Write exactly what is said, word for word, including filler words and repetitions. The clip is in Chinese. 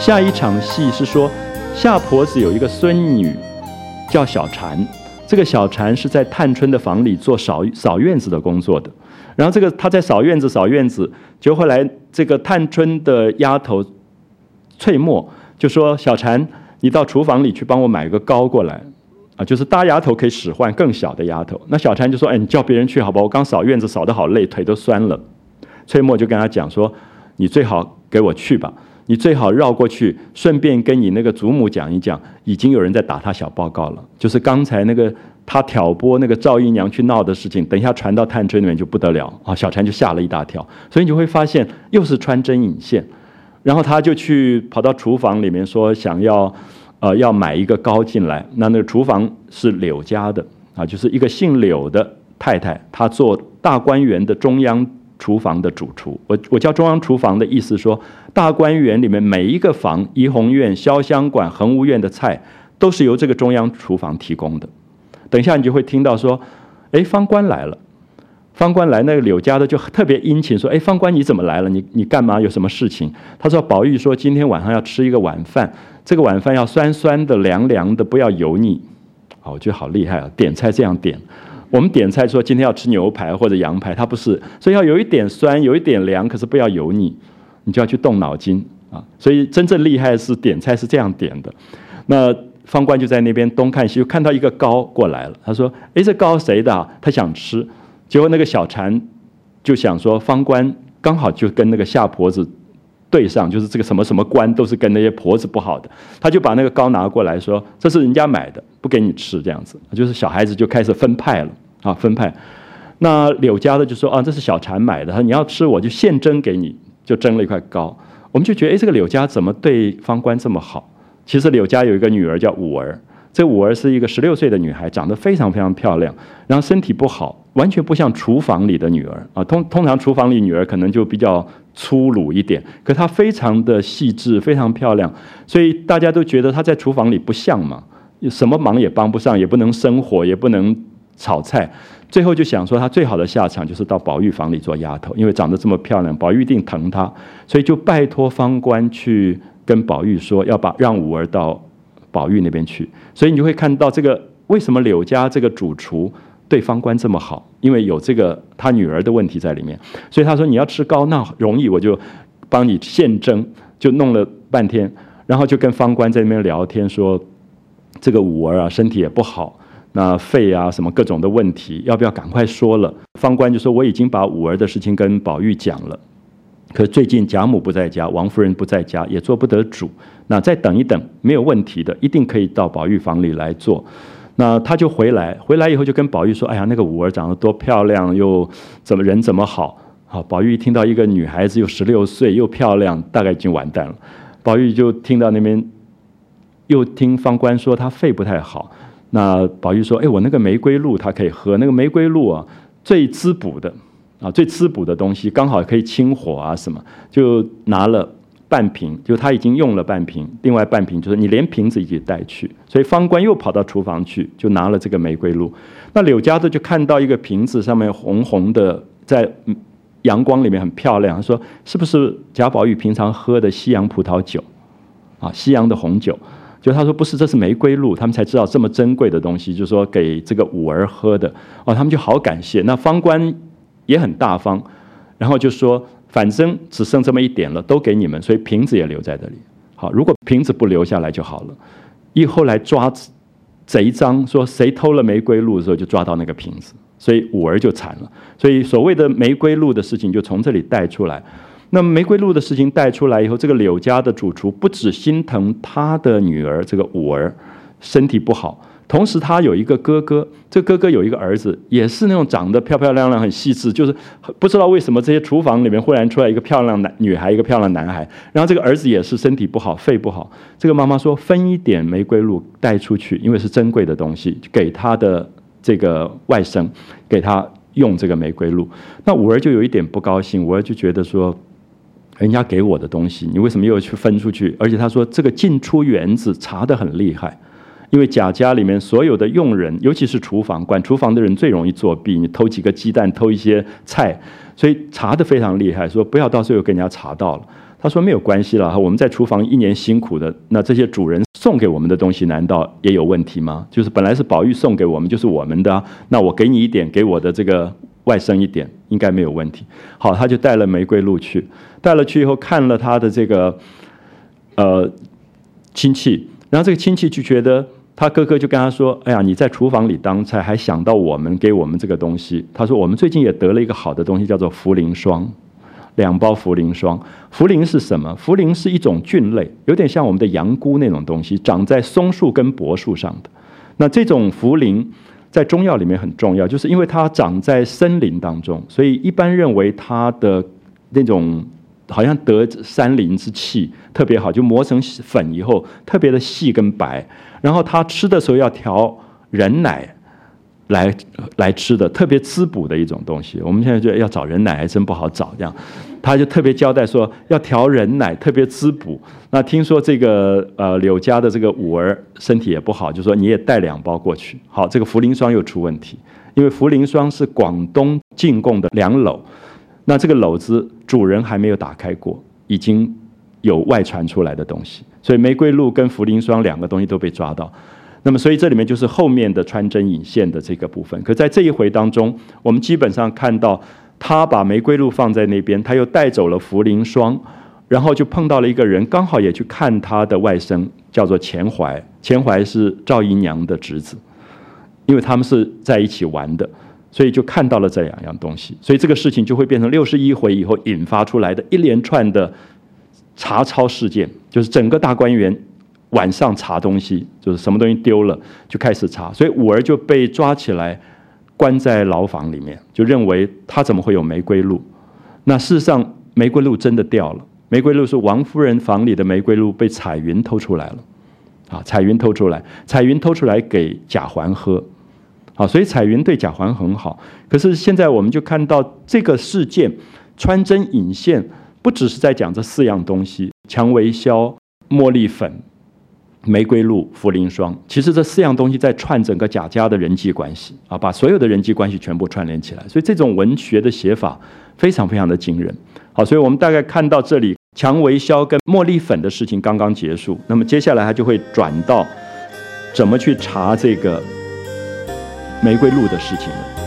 下一场戏是说，夏婆子有一个孙女叫小婵，这个小婵是在探春的房里做扫扫院子的工作的。然后这个她在扫院子扫院子，就后来这个探春的丫头翠墨就说：“小婵，你到厨房里去帮我买个糕过来。”啊，就是大丫头可以使唤更小的丫头。那小婵就说：“哎，你叫别人去好吧，我刚扫院子扫得好累，腿都酸了。”翠墨就跟他讲说：“你最好给我去吧，你最好绕过去，顺便跟你那个祖母讲一讲，已经有人在打他小报告了，就是刚才那个他挑拨那个赵姨娘去闹的事情，等一下传到探春那边就不得了啊！”小婵就吓了一大跳，所以你就会发现又是穿针引线，然后他就去跑到厨房里面说想要。呃，要买一个糕进来，那那个厨房是柳家的啊，就是一个姓柳的太太，她做大观园的中央厨房的主厨。我我叫中央厨房的意思说，大观园里面每一个房，怡红院、潇湘馆、恒芜院的菜，都是由这个中央厨房提供的。等一下你就会听到说，哎，方官来了。方官来，那个柳家的就特别殷勤说：“哎，方官你怎么来了？你你干嘛？有什么事情？”他说：“宝玉说今天晚上要吃一个晚饭，这个晚饭要酸酸的、凉凉的，不要油腻。”哦，我觉得好厉害啊！点菜这样点，我们点菜说今天要吃牛排或者羊排，他不是，所以要有一点酸，有一点凉，可是不要油腻，你就要去动脑筋啊！所以真正厉害的是点菜是这样点的。那方官就在那边东看西，看到一个糕过来了，他说：“哎，这糕谁的啊？”他想吃。结果那个小婵就想说，方官刚好就跟那个夏婆子对上，就是这个什么什么官都是跟那些婆子不好的，他就把那个糕拿过来说：“这是人家买的，不给你吃。”这样子，就是小孩子就开始分派了啊，分派。那柳家的就说：“啊，这是小婵买的，你要吃我就现蒸给你，就蒸了一块糕。”我们就觉得，哎，这个柳家怎么对方官这么好？其实柳家有一个女儿叫五儿。这五儿是一个十六岁的女孩，长得非常非常漂亮，然后身体不好，完全不像厨房里的女儿啊。通通常厨房里女儿可能就比较粗鲁一点，可她非常的细致，非常漂亮，所以大家都觉得她在厨房里不像嘛，什么忙也帮不上，也不能生火，也不能炒菜。最后就想说，她最好的下场就是到宝玉房里做丫头，因为长得这么漂亮，宝玉一定疼她，所以就拜托方官去跟宝玉说，要把让五儿到宝玉那边去。所以你就会看到这个为什么柳家这个主厨对方官这么好，因为有这个他女儿的问题在里面。所以他说你要吃糕那容易，我就帮你现蒸，就弄了半天，然后就跟方官在那边聊天说，这个五儿啊身体也不好，那肺啊什么各种的问题，要不要赶快说了？方官就说我已经把五儿的事情跟宝玉讲了，可最近贾母不在家，王夫人不在家，也做不得主，那再等一等没有问题的，一定可以到宝玉房里来做。那他就回来，回来以后就跟宝玉说：“哎呀，那个五儿长得多漂亮，又怎么人怎么好。”好，宝玉一听到一个女孩子又十六岁又漂亮，大概已经完蛋了。宝玉就听到那边又听方官说他肺不太好，那宝玉说：“哎，我那个玫瑰露他可以喝，那个玫瑰露啊最滋补的。”啊，最滋补的东西刚好可以清火啊，什么就拿了半瓶，就他已经用了半瓶，另外半瓶就是你连瓶子一起带去，所以方官又跑到厨房去，就拿了这个玫瑰露。那柳家的就看到一个瓶子上面红红的，在阳光里面很漂亮，他说是不是贾宝玉平常喝的西洋葡萄酒啊，西洋的红酒？就他说不是，这是玫瑰露，他们才知道这么珍贵的东西，就是说给这个五儿喝的哦，他们就好感谢。那方官也很大方，然后就说反正只剩这么一点了，都给你们，所以瓶子也留在这里。好，如果瓶子不留下来就好了。以后来抓贼赃，说谁偷了玫瑰露的时候，就抓到那个瓶子，所以五儿就惨了。所以所谓的玫瑰露的事情就从这里带出来。那么玫瑰露的事情带出来以后，这个柳家的主厨不只心疼他的女儿这个五儿身体不好，同时他有一个哥哥，这哥哥有一个儿子，也是那种长得漂漂亮亮很细致，就是不知道为什么这些厨房里面忽然出来一个漂亮男女孩，一个漂亮男孩，然后这个儿子也是身体不好，肺不好，这个妈妈说分一点玫瑰露带出去，因为是珍贵的东西，给他的这个外甥，给他用这个玫瑰露。那五儿就有一点不高兴，五儿就觉得说人家给我的东西，你为什么又去分出去？而且他说这个进出园子查得很厉害，因为贾家里面所有的佣人，尤其是厨房管厨房的人最容易作弊，你偷几个鸡蛋，偷一些菜，所以查得非常厉害，说不要到时候给人家查到了。 他说没有关系了，我们在厨房一年辛苦的，那这些主人送给我们的东西难道也有问题吗？就是本来是宝玉送给我们，就是我们的啊，那我给你一点，给我的这个外甥一点，应该没有问题。好，他就带了玫瑰露去，带了去以后看了他的这个呃亲戚，然后这个亲戚就觉得他哥哥就跟他说：“哎呀，你在厨房里当差，还想到我们给我们这个东西。”他说：“我们最近也得了一个好的东西，叫做茯苓霜。”两包茯苓霜，茯苓是什么？茯苓是一种菌类，有点像我们的羊菇那种东西，长在松树跟柏树上的。那这种茯苓在中药里面很重要，就是因为它长在森林当中，所以一般认为它的那种好像得山林之气特别好，就磨成粉以后特别的细跟白，然后它吃的时候要调人奶来来吃的，特别滋补的一种东西。我们现在觉得要找人奶还真不好找，这样他就特别交代说要调人奶，特别滋补。那听说这个呃柳家的这个五儿身体也不好，就说你也带两包过去。好，这个茯苓霜又出问题，因为茯苓霜是广东进贡的凉篓，那这个篓子主人还没有打开过，已经有外传出来的东西，所以玫瑰露跟茯苓霜两个东西都被抓到。那么，所以这里面就是后面的穿针引线的这个部分。可在这一回当中，我们基本上看到他把玫瑰露放在那边，他又带走了茯苓霜，然后就碰到了一个人，刚好也去看他的外甥，叫做钱怀。钱怀是赵姨娘的侄子，因为他们是在一起玩的，所以就看到了这两样东西。所以这个事情就会变成六十一回以后引发出来的一连串的查抄事件，就是整个大观园晚上查东西，就是什么东西丢了就开始查，所以五儿就被抓起来关在牢房里面，就认为他怎么会有玫瑰露？那事实上玫瑰露真的掉了，玫瑰露是王夫人房里的玫瑰露被彩云偷出来了，啊，彩云偷出来，彩云偷出来给贾环喝，啊，所以彩云对贾环很好。可是现在我们就看到这个事件穿针引线，不只是在讲这四样东西：蔷薇硝、茉莉粉、玫瑰露、茯苓霜，其实这四样东西在串整个贾家的人际关系啊，把所有的人际关系全部串联起来。所以这种文学的写法非常非常的惊人。好，所以我们大概看到这里，蔷薇硝跟茉莉粉的事情刚刚结束，那么接下来他就会转到怎么去查这个玫瑰露的事情了。